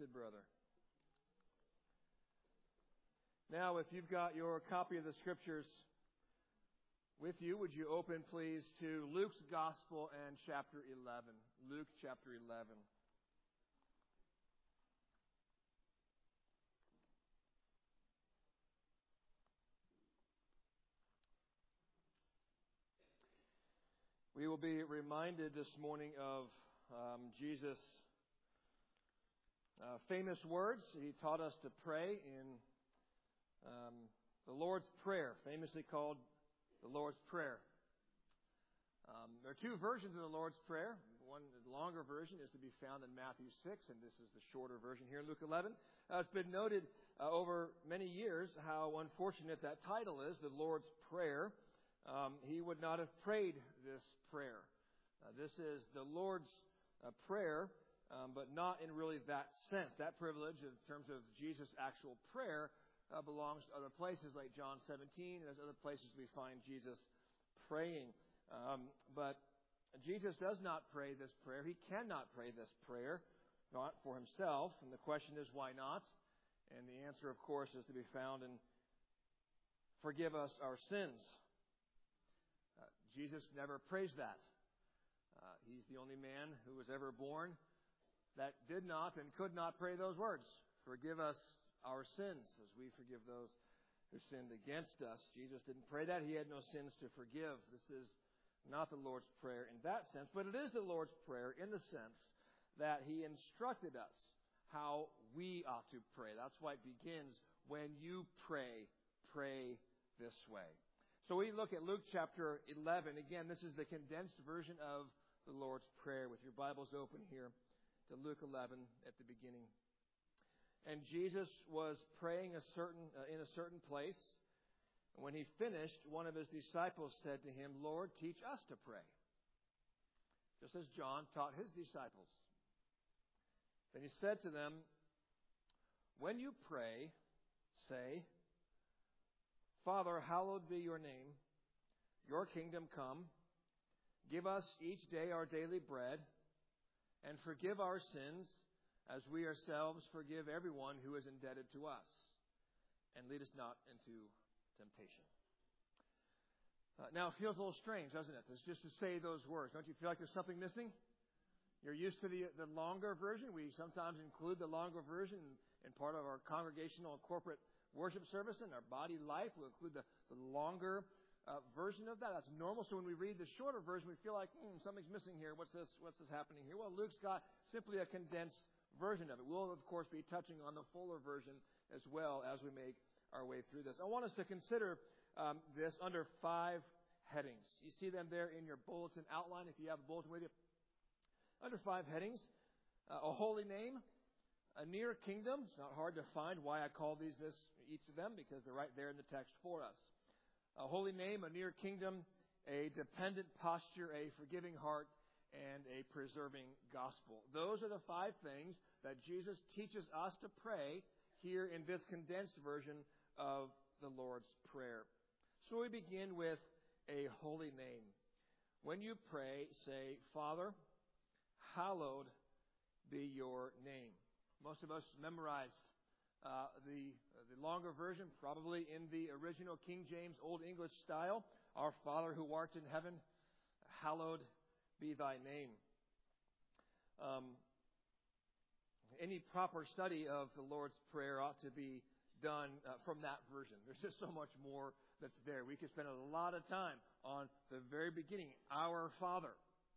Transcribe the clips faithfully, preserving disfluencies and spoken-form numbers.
gifted brother. Now, if you've got your copy of the Scriptures with you, would you open, please, to Luke's Gospel and chapter eleven. Luke chapter eleven. We will be reminded this morning of um, Jesus' uh, famous words. He taught us to pray in um, the Lord's Prayer, famously called the Lord's Prayer. Um, there are two versions of the Lord's Prayer. One, the longer version, is to be found in Matthew six, and this is the shorter version here in Luke eleven. Uh, it's been noted uh, over many years how unfortunate that title is, the Lord's Prayer. Um, he would not have prayed this prayer. Uh, this is the Lord's uh, Prayer, um, but not in really that sense. That privilege, in terms of Jesus' actual prayer, uh, belongs to other places like John seventeen, and there's other places we find Jesus praying. Um, but Jesus does not pray this prayer. He cannot pray this prayer, not for himself. And the question is, why not? And the answer, of course, is to be found in forgive us our sins. Uh, Jesus never prays that. Uh, he's the only man who was ever born that did not and could not pray those words. Forgive us our sins as we forgive those who sinned against us. Jesus didn't pray that. He had no sins to forgive. This is not the Lord's Prayer in that sense, but it is the Lord's Prayer in the sense that he instructed us how we ought to pray. That's why it begins, when you pray, pray this way. So we look at Luke chapter eleven. Again, this is the condensed version of the Lord's Prayer. With your Bibles open here to Luke eleven at the beginning. And Jesus was praying a certain uh, in a certain place. And when he finished, one of his disciples said to him, "Lord, teach us to pray," just as John taught his disciples. Then he said to them, "When you pray, say, Father, hallowed be your name. Your kingdom come. Give us each day our daily bread, and forgive our sins as we ourselves forgive everyone who is indebted to us. And lead us not into temptation." Uh, now, it feels a little strange, doesn't it? It's just to say those words. Don't you feel like there's something missing? You're used to the the longer version. We sometimes include the longer version in, in part of our congregational and corporate worship service and our body life. We'll include the, the longer uh, version of that. That's normal. So when we read the shorter version, we feel like, hmm, something's missing here. What's this? What's this happening here? Well, Luke's got simply a condensed version of it. We'll, of course, be touching on the fuller version as well as we make our way through this. I want us to consider um, this under five headings. You see them there in your bulletin outline if you have a bulletin with you. Under five headings, uh, a holy name, a near kingdom. It's not hard to find why I call these this, each of them, because they're right there in the text for us. A holy name, a near kingdom, a dependent posture, a forgiving heart, and a preserving gospel. Those are the five things that Jesus teaches us to pray here in this condensed version of the Lord's Prayer. So we begin with a holy name. When you pray, say, Father, hallowed be your name. Most of us memorized uh, the uh, the longer version, probably in the original King James Old English style. Our Father who art in heaven, hallowed be thy name. Um, any proper study of the Lord's Prayer ought to be done uh, from that version. There's just so much more that's there. We could spend a lot of time on the very beginning, our Father.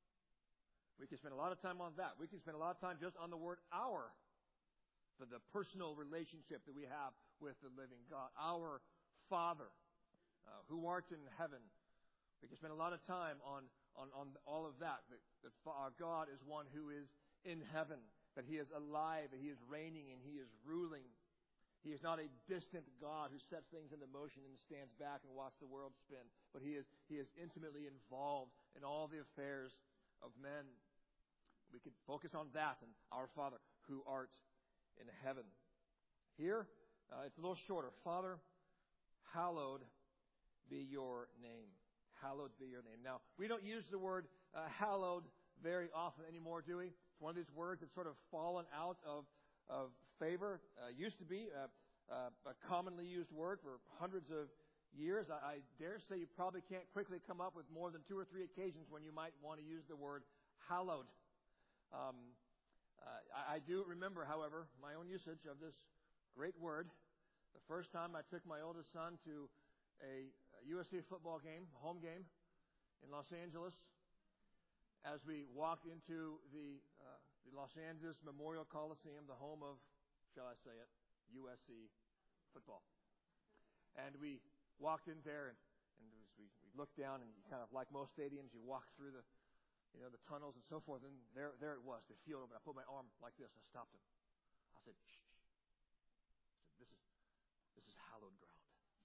We could spend a lot of time on that. We could spend a lot of time just on the word our, for the personal relationship that we have with the living God. Our Father, uh, who art in heaven. We can spend a lot of time on, on, on all of that. That, that our God is one who is in heaven, that he is alive, that he is reigning, and he is ruling. He is not a distant God who sets things into motion and stands back and watches the world spin, but he is, he is intimately involved in all the affairs of men. We could focus on that and our Father who art in heaven. Here, uh, it's a little shorter. Father, hallowed be your name. Hallowed be your name. Now, we don't use the word uh, hallowed very often anymore, do we? It's one of these words that's sort of fallen out of of favor. Uh, used to be a, a, a commonly used word for hundreds of years. I, I dare say you probably can't quickly come up with more than two or three occasions when you might want to use the word hallowed. Um, uh, I, I do remember, however, my own usage of this great word. The first time I took my oldest son to a, a U S C football game, a home game in Los Angeles, as we walked into the, uh, the Los Angeles Memorial Coliseum, the home of, shall I say it, U S C football. And we walked in there, and, and as we, we looked down, and you kind of, like most stadiums, you walk through the, you know, the tunnels and so forth, and there, there it was, the field open. I put my arm like this, and I stopped him. I said, shh, shh. I said, this is, this is hallowed ground.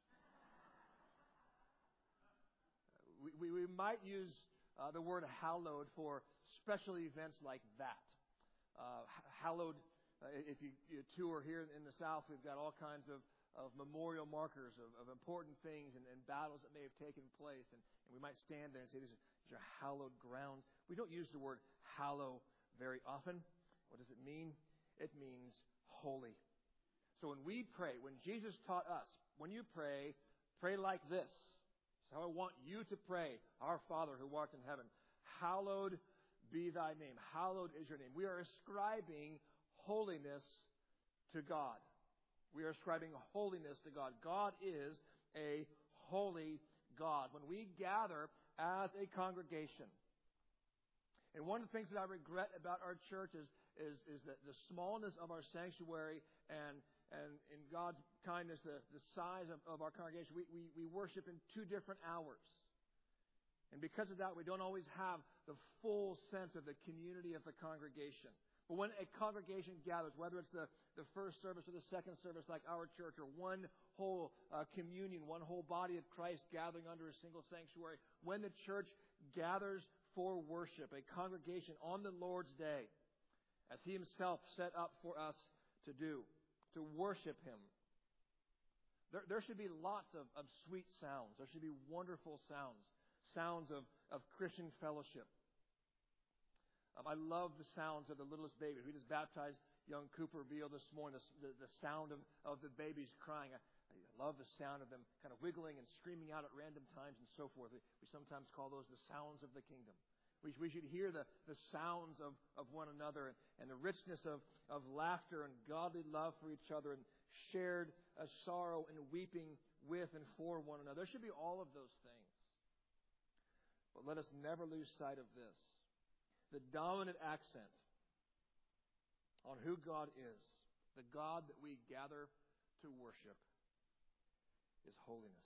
we, we, we might use uh, the word hallowed for special events like that. Uh, hallowed, uh, if you, you tour here in the South, we've got all kinds of of memorial markers of, of important things and, and battles that may have taken place. And, and we might stand there and say, these are, these are hallowed ground. We don't use the word hallow very often. What does it mean? It means holy. So when we pray, when Jesus taught us, when you pray, pray like this. This is how I want you to pray. Our Father who art in heaven, hallowed be thy name. Hallowed is your name. We are ascribing holiness to God. We are ascribing holiness to God. God is a holy God. When we gather as a congregation, and one of the things that I regret about our church is, is, is the, the smallness of our sanctuary and, and in God's kindness, the, the size of, of our congregation. We, we, we worship in two different hours. And because of that, we don't always have the full sense of the community of the congregation. But when a congregation gathers, whether it's the, the first service or the second service like our church, or one whole uh, communion, one whole body of Christ gathering under a single sanctuary, when the church gathers for worship, a congregation on the Lord's day, as He Himself set up for us to do, to worship Him, there, there should be lots of, of sweet sounds. There should be wonderful sounds, sounds of, of Christian fellowship. Um, I love the sounds of the littlest baby. We just baptized young Cooper Beal this morning. The, the, the sound of, of the babies crying. I, I love the sound of them kind of wiggling and screaming out at random times and so forth. We, we sometimes call those the sounds of the kingdom. We, we should hear the, the sounds of, of one another and, and the richness of, of laughter and godly love for each other and shared uh, sorrow and weeping with and for one another. There should be all of those things. But let us never lose sight of this. The dominant accent on who God is, the God that we gather to worship, is holiness.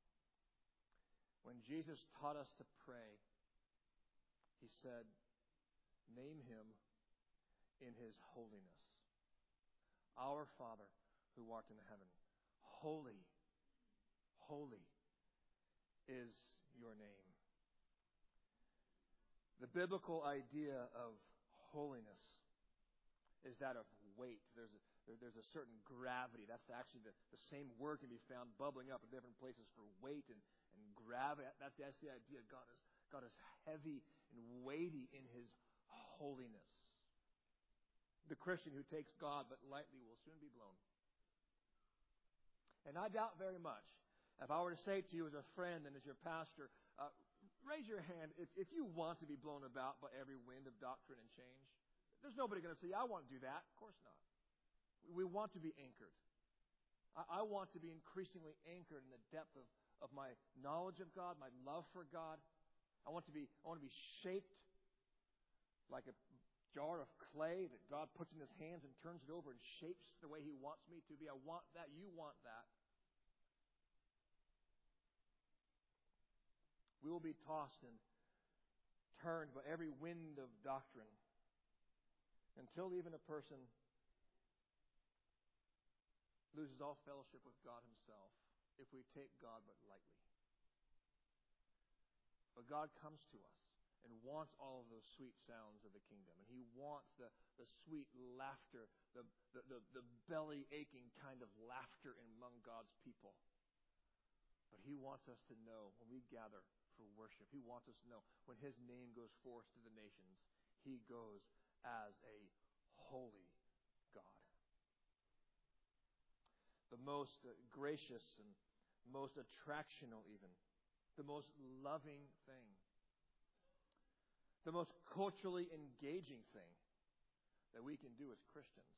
When Jesus taught us to pray, He said, name Him in His holiness. Our Father who art in heaven, holy, holy is your name. The biblical idea of holiness is that of weight. There's a, there, there's a certain gravity. That's actually the, the same word can be found bubbling up in different places for weight and, and gravity. That, that's the idea. God is, God is heavy and weighty in His holiness. The Christian who takes God but lightly will soon be blown. And I doubt very much, if I were to say to you as a friend and as your pastor, uh, raise your hand if, if you want to be blown about by every wind of doctrine and change. There's nobody going to say, I want to do that. Of course not. We want to be anchored. I, I want to be increasingly anchored in the depth of, of my knowledge of God, my love for God. I want to be, I want to be shaped like a jar of clay that God puts in His hands and turns it over and shapes the way He wants me to be. I want that. You want that. We will be tossed and turned by every wind of doctrine until even a person loses all fellowship with God Himself if we take God but lightly. But God comes to us and wants all of those sweet sounds of the kingdom. And He wants the, the sweet laughter, the, the, the, the belly-aching kind of laughter among God's people. But He wants us to know when we gather for worship, He wants us to know when His name goes forth to the nations, He goes as a holy God. the most uh, gracious and most attractional even, the most loving thing, the most culturally engaging thing that we can do as Christians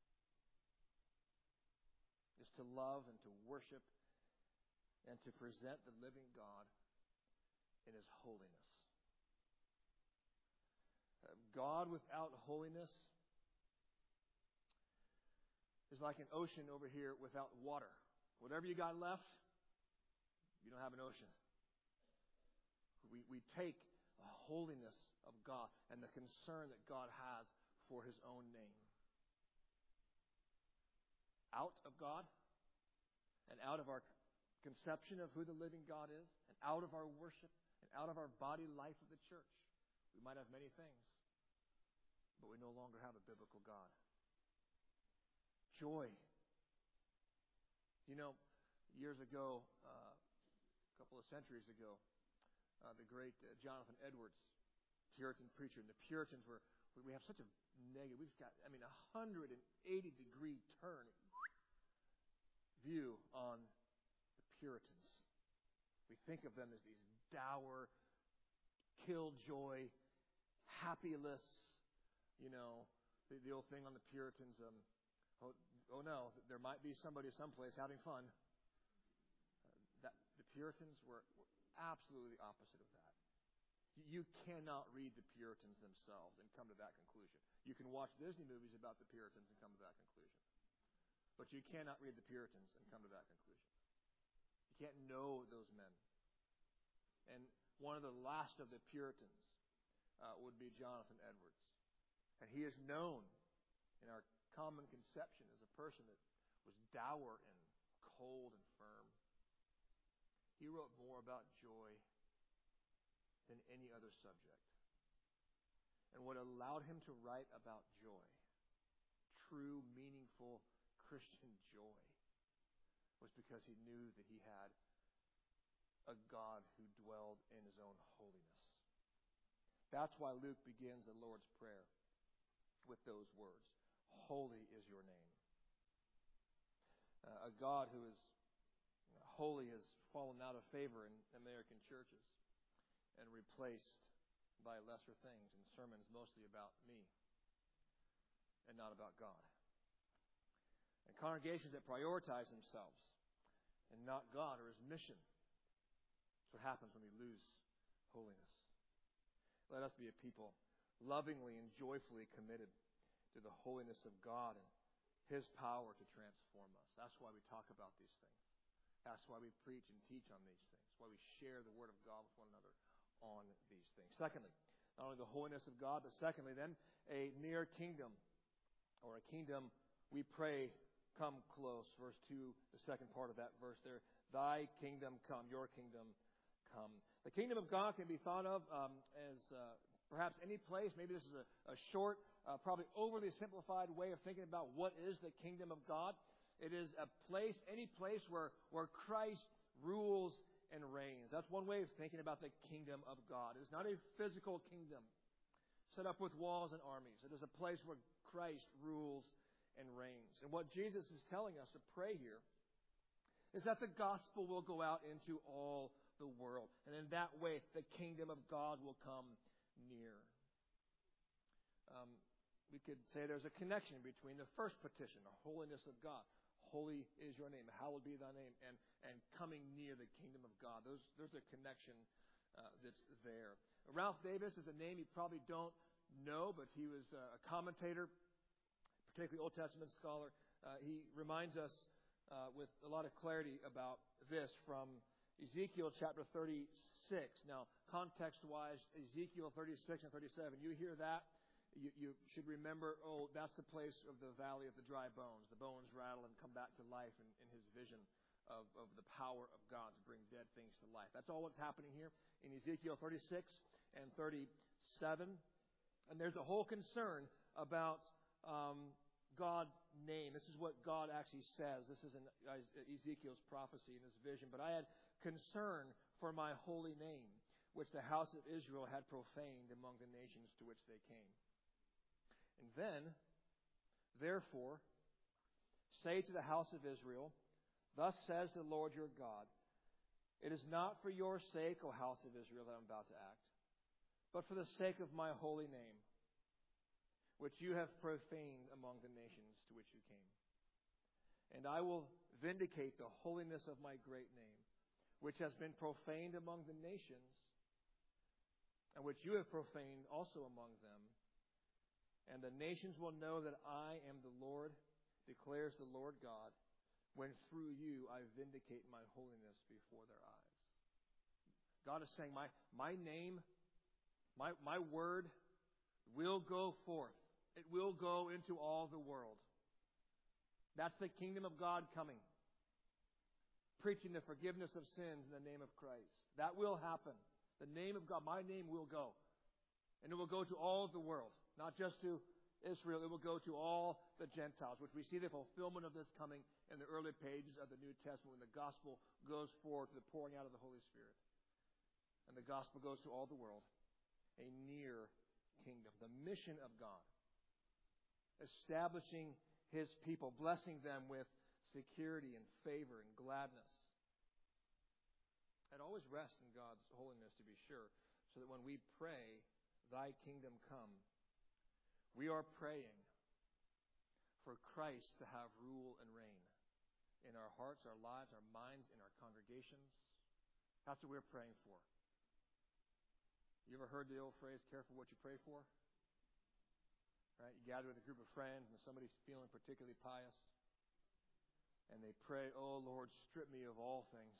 is to love and to worship and to present the living God in His holiness. Uh, God without holiness is like an ocean over here without water. Whatever you got left, you don't have an ocean. We, we take the holiness of God and the concern that God has for His own name out of God and out of our conception of who the living God is and out of our worship and out of our body life of the church. We might have many things, but we no longer have a biblical God. Joy. You know, years ago, uh, a couple of centuries ago, uh, the great uh, Jonathan Edwards, Puritan preacher, and the Puritans were, we have such a negative, we've got, I mean, a one hundred eighty degree turn view on the Puritans. We think of them as these dour, killjoy, happyless, you know, the, the old thing on the Puritans, um, oh, oh no, there might be somebody someplace having fun. Uh, that the Puritans were, were absolutely the opposite of that. You cannot read the Puritans themselves and come to that conclusion. You can watch Disney movies about the Puritans and come to that conclusion. But you cannot read the Puritans and come to that conclusion. You can't know those men. And one of the last of the Puritans uh, would be Jonathan Edwards. And he is known in our common conception as a person that was dour and cold and firm. He wrote more about joy than any other subject. And what allowed him to write about joy, true, meaningful Christian joy, was because he knew that he had a God who dwelled in His own holiness. That's why Luke begins the Lord's Prayer with those words. Holy is your name. Uh, a God who is holy has fallen out of favor in American churches and replaced by lesser things and sermons mostly about me and not about God. And congregations that prioritize themselves and not God or His mission. That's what happens when we lose holiness. Let us be a people lovingly and joyfully committed to the holiness of God and His power to transform us. That's why we talk about these things. That's why we preach and teach on these things. That's why we share the Word of God with one another on these things. Secondly, not only the holiness of God, but secondly then, a near kingdom, or a kingdom we pray come close. Verse two, the second part of that verse there. Thy kingdom come, your kingdom come. The kingdom of God can be thought of um, as uh, perhaps any place. Maybe this is a, a short, uh, probably overly simplified way of thinking about what is the kingdom of God. It is a place, any place where, where Christ rules and reigns. That's one way of thinking about the kingdom of God. It's not a physical kingdom set up with walls and armies. It is a place where Christ rules and reigns. And what Jesus is telling us to pray here is that the gospel will go out into all the world. And in that way, the kingdom of God will come near. Um, we could say there's a connection between the first petition, the holiness of God. Holy is your name, hallowed be thy name, and, and coming near the kingdom of God. Those, there's a connection uh, that's there. Ralph Davis is a name you probably don't know, but he was a commentator, particularly Old Testament scholar. Uh, he reminds us uh, with a lot of clarity about this from Ezekiel chapter thirty-six. Now, context-wise, Ezekiel thirty-six and thirty-seven, you hear that, you, you should remember, oh, that's the place of the valley of the dry bones. The bones rattle and come back to life in, in his vision of, of the power of God to bring dead things to life. That's all what's happening here in Ezekiel thirty-six and thirty-seven. And there's a whole concern about um, God's name. This is what God actually says. This is in Ezekiel's prophecy in his vision. But I had concern for my holy name, which the house of Israel had profaned among the nations to which they came. And then, therefore, say to the house of Israel, Thus says the Lord your God, it is not for your sake, O house of Israel, that I'm about to act, but for the sake of my holy name, which you have profaned among the nations to which you came. And I will vindicate the holiness of my great name, which has been profaned among the nations, and which you have profaned also among them. And the nations will know that I am the Lord, declares the Lord God, when through you I vindicate my holiness before their eyes. God is saying, my, my name, my, my word will go forth. It will go into all the world. That's the kingdom of God coming. Preaching the forgiveness of sins in the name of Christ. That will happen. The name of God, my name will go. And it will go to all of the world. Not just to Israel, it will go to all the Gentiles, which we see the fulfillment of this coming in the early pages of the New Testament when the gospel goes forward to the pouring out of the Holy Spirit. And the gospel goes to all the world. A near kingdom. The mission of God. Establishing His people, blessing them with security and favor and gladness. And always rest in God's holiness, to be sure, so that when we pray, Thy kingdom come, we are praying for Christ to have rule and reign in our hearts, our lives, our minds, in our congregations. That's what we're praying for. You ever heard the old phrase, careful what you pray for? Right? You gather with a group of friends and somebody's feeling particularly pious. And they pray, oh Lord, strip me of all things.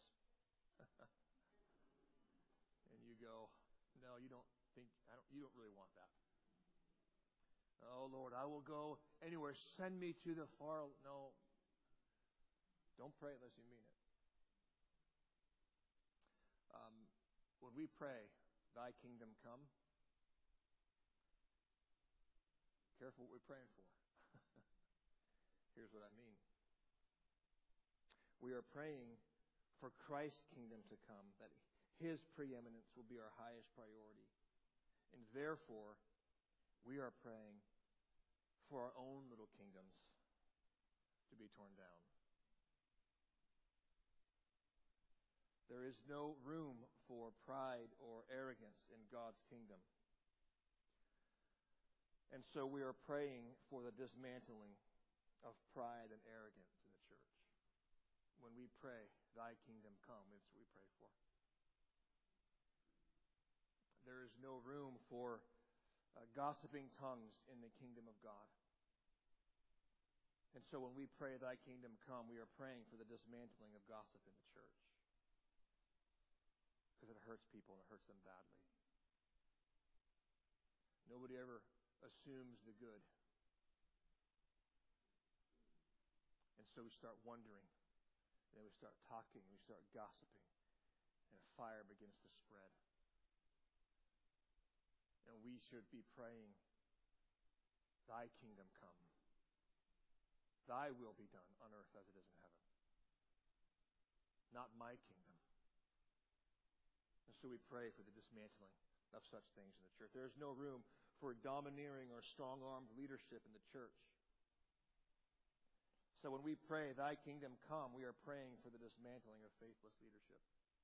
And you go, no, you don't think, I don't, you don't really want that. Oh Lord, I will go anywhere. Send me to the far. No. Don't pray unless you mean it. Um, when we pray, Thy kingdom come, careful what we're praying for. Here's what I mean. We are praying for Christ's kingdom to come, that His preeminence will be our highest priority. And therefore, we are praying for our own little kingdoms to be torn down. There is no room for pride or arrogance in God's kingdom. And so we are praying for the dismantling of pride and arrogance in the church. When we pray, Thy kingdom come, it's what we pray for. There is no room for uh, gossiping tongues in the kingdom of God. And so when we pray, Thy kingdom come, we are praying for the dismantling of gossip in the church. Because it hurts people and it hurts them badly. Nobody ever assumes the good. And so we start wondering. And then we start talking and we start gossiping. And a fire begins to spread. And we should be praying, Thy kingdom come. Thy will be done on earth as it is in heaven. Not my kingdom. And so we pray for the dismantling of such things in the church. There is no room for domineering or strong-armed leadership in the church. So when we pray, Thy kingdom come, we are praying for the dismantling of faithless leadership.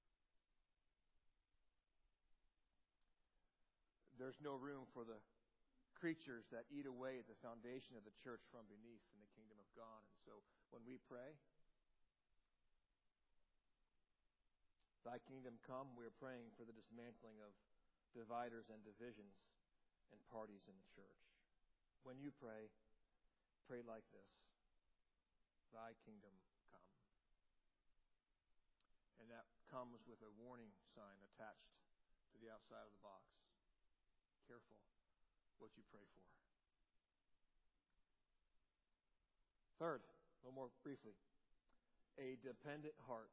There's no room for the creatures that eat away at the foundation of the church from beneath in the kingdom of God. And so when we pray, Thy kingdom come, we are praying for the dismantling of dividers and divisions and parties in the church. When you pray, pray like this. Thy kingdom come. And that comes with a warning sign attached to the outside of the box. Careful what you pray for. Third, a little more briefly, a dependent heart.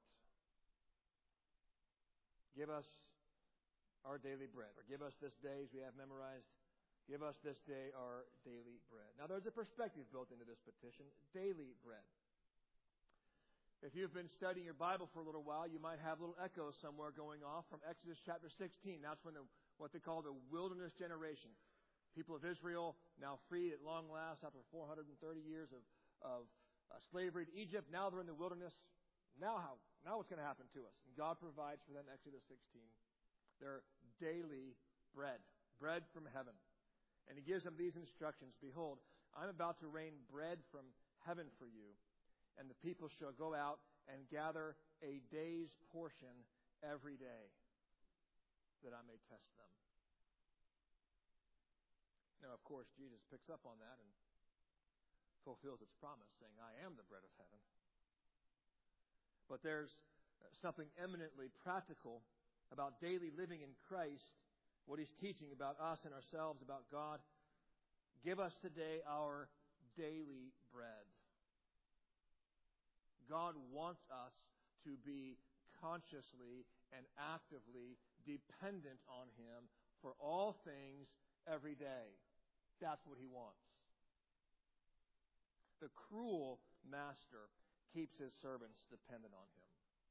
Give us our daily bread, or give us this day, as we have memorized, give us this day our daily bread. Now there's a perspective built into this petition, daily bread. If you've been studying your Bible for a little while, you might have little echoes somewhere going off from Exodus chapter sixteen. That's when the, what they call the wilderness generation. People of Israel, now freed at long last after four hundred thirty years of, of uh, slavery to Egypt. Now they're in the wilderness. Now how? Now what's going to happen to us? And God provides for them, Exodus sixteen, their daily bread, bread from heaven. And He gives them these instructions. Behold, I'm about to rain bread from heaven for you, and the people shall go out and gather a day's portion every day, that I may test them. Now, of course, Jesus picks up on that and fulfills its promise, saying, I am the bread of heaven. But there's something eminently practical about daily living in Christ, what He's teaching about us and ourselves, about God. Give us today our daily bread. God wants us to be consciously and actively dependent on Him for all things every day. That's what He wants. The cruel master keeps his servants dependent on him.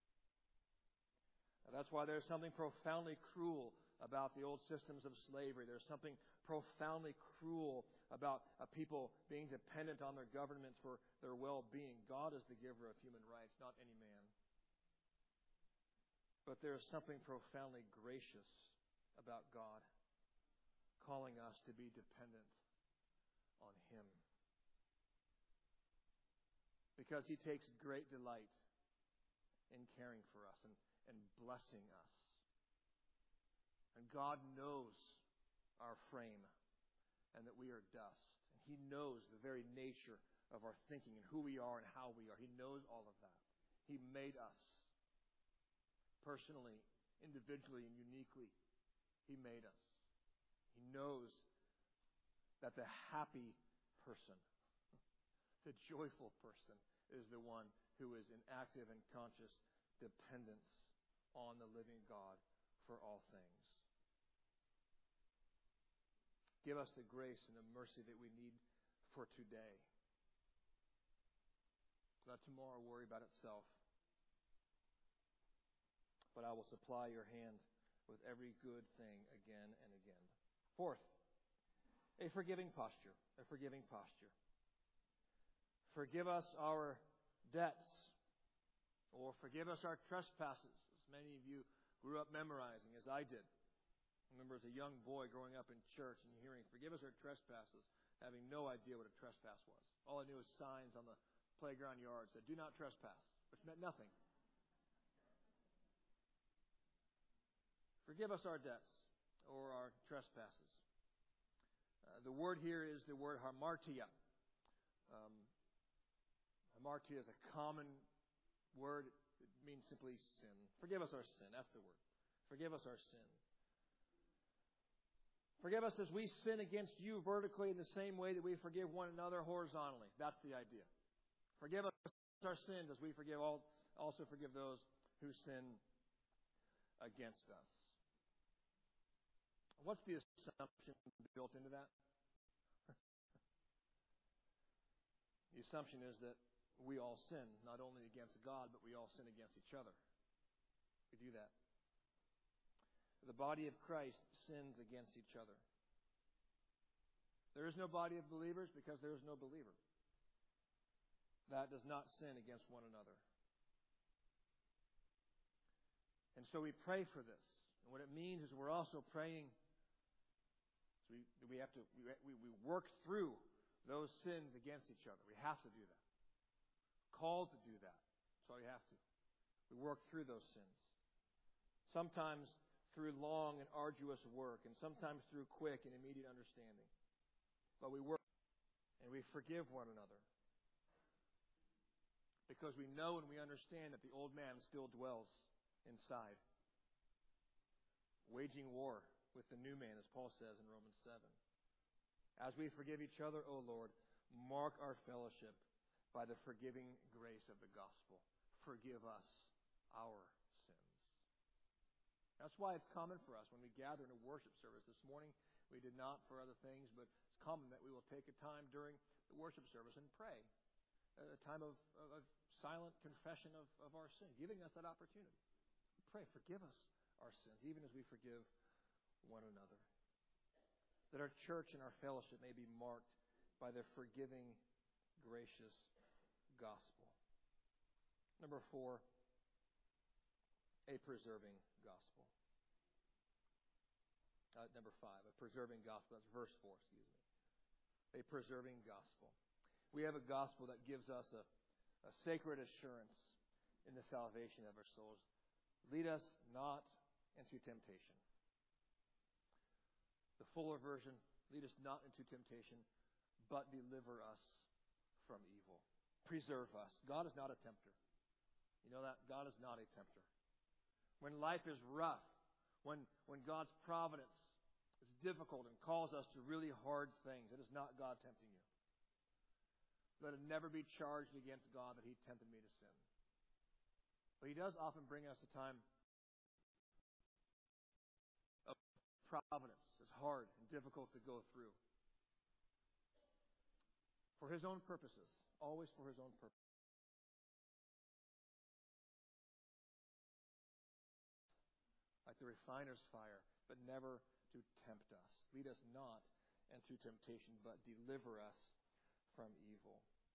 Now, that's why there's something profoundly cruel about the old systems of slavery. There's something profoundly cruel about a people being dependent on their governments for their well-being. God is the giver of human rights, not any man. But there is something profoundly gracious about God, calling us to be dependent on Him. Because He takes great delight in caring for us and, and blessing us. And God knows our frame and that we are dust. And He knows the very nature of our thinking and who we are and how we are. He knows all of that. He made us personally, individually, and uniquely. He made us. He knows that the happy person, the joyful person, is the one who is in active and conscious dependence on the living God for all things. Give us the grace and the mercy that we need for today. Let tomorrow worry about itself. But I will supply your hand with every good thing again and again. Fourth, a forgiving posture. A forgiving posture. Forgive us our debts, or forgive us our trespasses, as many of you grew up memorizing, as I did. I remember as a young boy growing up in church and hearing, forgive us our trespasses, having no idea what a trespass was. All I knew was signs on the playground yard said, do not trespass, which meant nothing. Forgive us our debts or our trespasses. Uh, the word here is the word hamartia. Um, hamartia is a common word. It means simply sin. Forgive us our sin. That's the word. Forgive us our sin. Forgive us as we sin against you vertically in the same way that we forgive one another horizontally. That's the idea. Forgive us our sins as we forgive all, also forgive those who sin against us. What's the assumption built into that? The assumption is that we all sin, not only against God, but we all sin against each other. We do that. The body of Christ sins against each other. There is no body of believers because there is no believer that does not sin against one another. And so we pray for this. And what it means is we're also praying. So we, we have to we, we work through those sins against each other. We have to do that. Called to do that. So we have to. We work through those sins. Sometimes through long and arduous work, and sometimes through quick and immediate understanding. But we work and we forgive one another. Because we know and we understand that the old man still dwells inside, waging war with the new man, as Paul says in Romans seven. As we forgive each other, O Lord, mark our fellowship by the forgiving grace of the gospel. Forgive us our sins. That's why it's common for us when we gather in a worship service. This morning, we did not for other things, but it's common that we will take a time during the worship service and pray. A time of, of, of silent confession of, of our sin, giving us that opportunity. We pray, forgive us our sins, even as we forgive one another. That our church and our fellowship may be marked by the forgiving, gracious gospel. Number number four, a preserving gospel. Uh, number five, a preserving gospel. That's verse four, excuse me. A preserving gospel. We have a gospel that gives us a, a sacred assurance in the salvation of our souls. Lead us not into temptation. The fuller version, lead us not into temptation, but deliver us from evil. Preserve us. God is not a tempter. You know that? God is not a tempter. When life is rough, when, when God's providence is difficult and calls us to really hard things, it is not God tempting you. Let it never be charged against God that He tempted me to sin. But He does often bring us a time of providence. It's hard and difficult to go through. For His own purposes. Always for His own purpose. Like the refiner's fire, but never to tempt us. Lead us not into temptation, but deliver us from evil.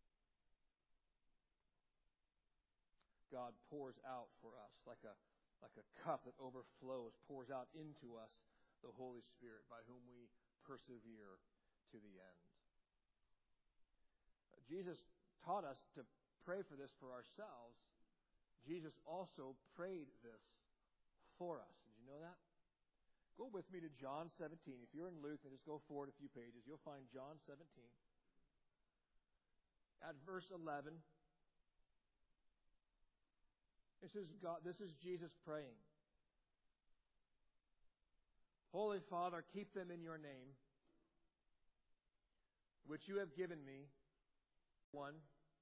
God pours out for us like a, like a cup that overflows, pours out into us the Holy Spirit, by whom we persevere to the end. Jesus taught us to pray for this for ourselves. Jesus also prayed this for us. Did you know that? Go with me to John seventeen. If you're in Luke, then just go forward a few pages. You'll find John seventeen. At verse eleven, this is God. This is Jesus praying. Holy Father, keep them in your name, which you have given me. One.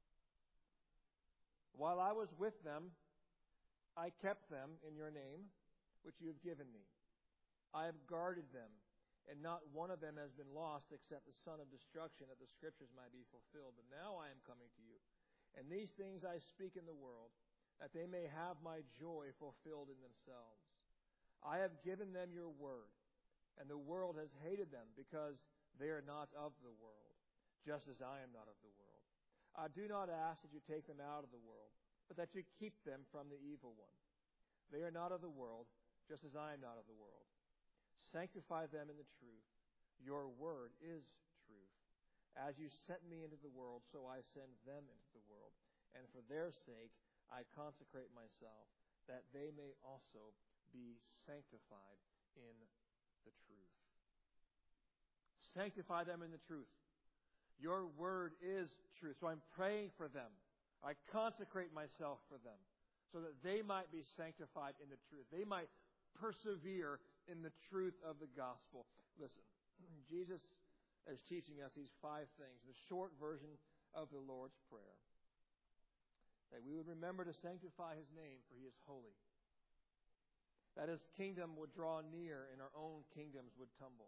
While I was with them, I kept them in your name, which you have given me. I have guarded them, and not one of them has been lost except the son of destruction, that the scriptures might be fulfilled. But now I am coming to you. And these things I speak in the world, that they may have my joy fulfilled in themselves. I have given them your word, and the world has hated them, because they are not of the world, just as I am not of the world. I do not ask that you take them out of the world, but that you keep them from the evil one. They are not of the world, just as I am not of the world. Sanctify them in the truth. Your word is truth. As you sent me into the world, so I send them into the world. And for their sake, I consecrate myself, that they may also be sanctified in the truth. Sanctify them in the truth. Your word is truth. So I'm praying for them. I consecrate myself for them, so that they might be sanctified in the truth. They might persevere in the truth of the gospel. Listen, Jesus is teaching us these five things, the short version of the Lord's Prayer. That we would remember to sanctify His name, for He is holy. That His kingdom would draw near and our own kingdoms would tumble.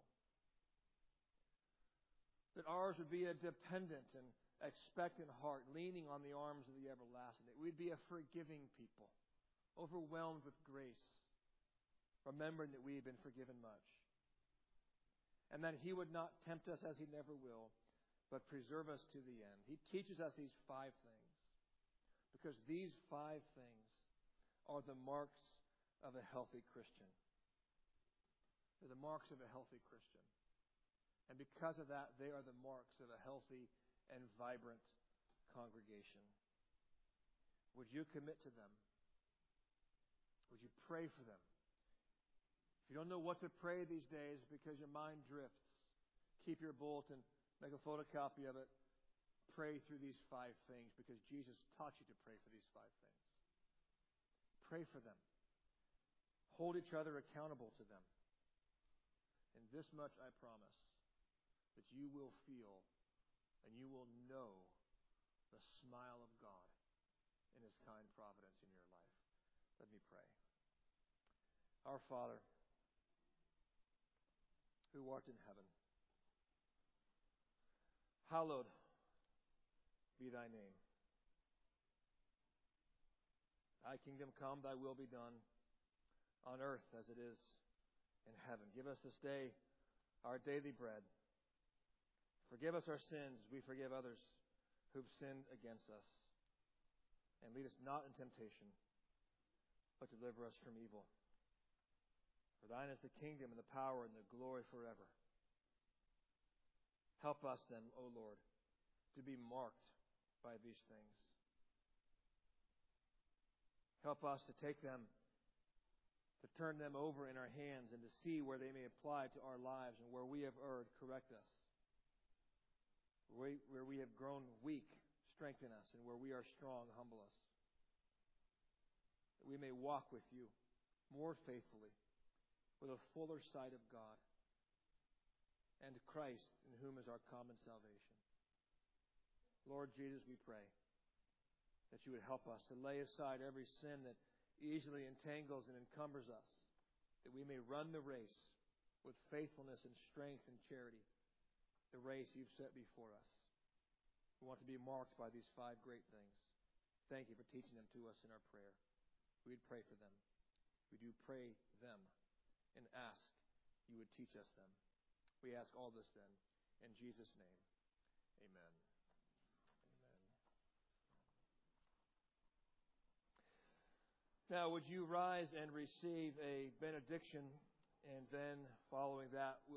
That ours would be a dependent and expectant heart, leaning on the arms of the everlasting. That we'd be a forgiving people, overwhelmed with grace, remembering that we have been forgiven much. And that He would not tempt us, as He never will, but preserve us to the end. He teaches us these five things, because these five things are the marks of a healthy Christian. They're the marks of a healthy Christian. And because of that, they are the marks of a healthy and vibrant congregation. Would you commit to them? Would you pray for them? If you don't know what to pray these days because your mind drifts, keep your bulletin, make a photocopy of it, pray through these five things, because Jesus taught you to pray for these five things. Pray for them. Hold each other accountable to them. And this much I promise, that you will feel and you will know the smile of God in His kind providence in your life. Let me pray. Our Father, who art in heaven, hallowed be thy name. Thy kingdom come, thy will be done, on earth as it is in heaven. Give us this day our daily bread. Forgive us our sins as we forgive others who've sinned against us. And lead lead us not in temptation, but deliver us from evil. For thine is the kingdom and the power and the glory forever. Help us then, O Lord, to be marked by these things. Help us to take them, to turn them over in our hands and to see where they may apply to our lives, and where we have erred, correct us. Where we have grown weak, strengthen us, and where we are strong, humble us. That we may walk with you more faithfully, with a fuller sight of God and Christ, in whom is our common salvation. Lord Jesus, we pray that you would help us to lay aside every sin that easily entangles and encumbers us, that we may run the race with faithfulness and strength and charity, the race you've set before us. We want to be marked by these five great things. Thank you for teaching them to us in our prayer. We'd pray for them. We do pray them and ask you would teach us them. We ask all this then in Jesus' name. Amen. Now, would you rise and receive a benediction, and then following that, we'll